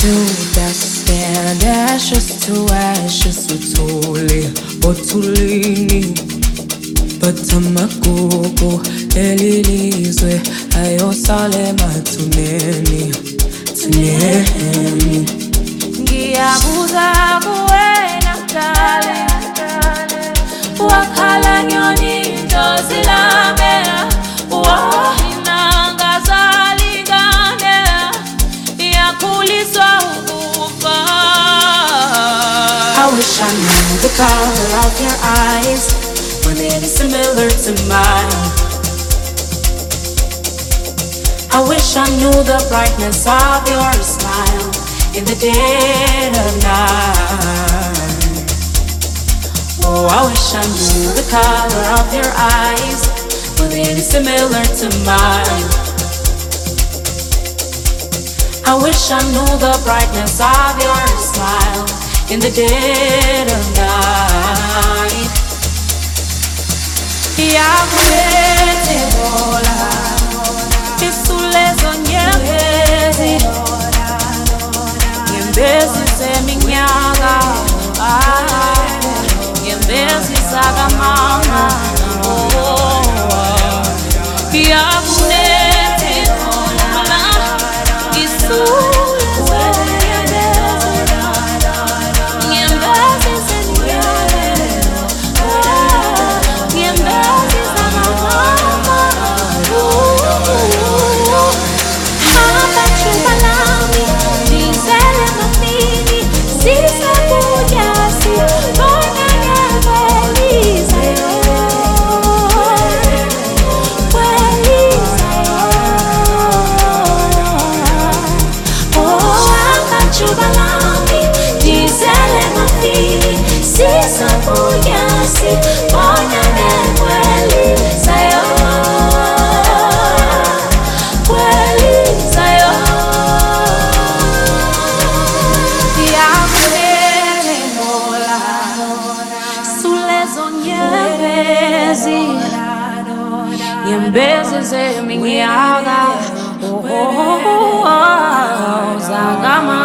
dust and ashes to ashes uthule othulini but amagugu elilizwe ayosale mathuneni thuneni ngiyabuza kuwena mdala wakhala nyoni indozi lami I wish I knew the color of your eyes when it is similar to mine. I wish I knew the brightness of your smile in the dead of night. Oh, I wish I knew the color of your eyes when it is similar to mine. I wish I knew the brightness of your smile in the dead of night. Yakulete bola isulezo nyembezi nyembezi zeminyaka nyembezi zaka mama yakulete bola isulezo nyembezi zeminyaka zaka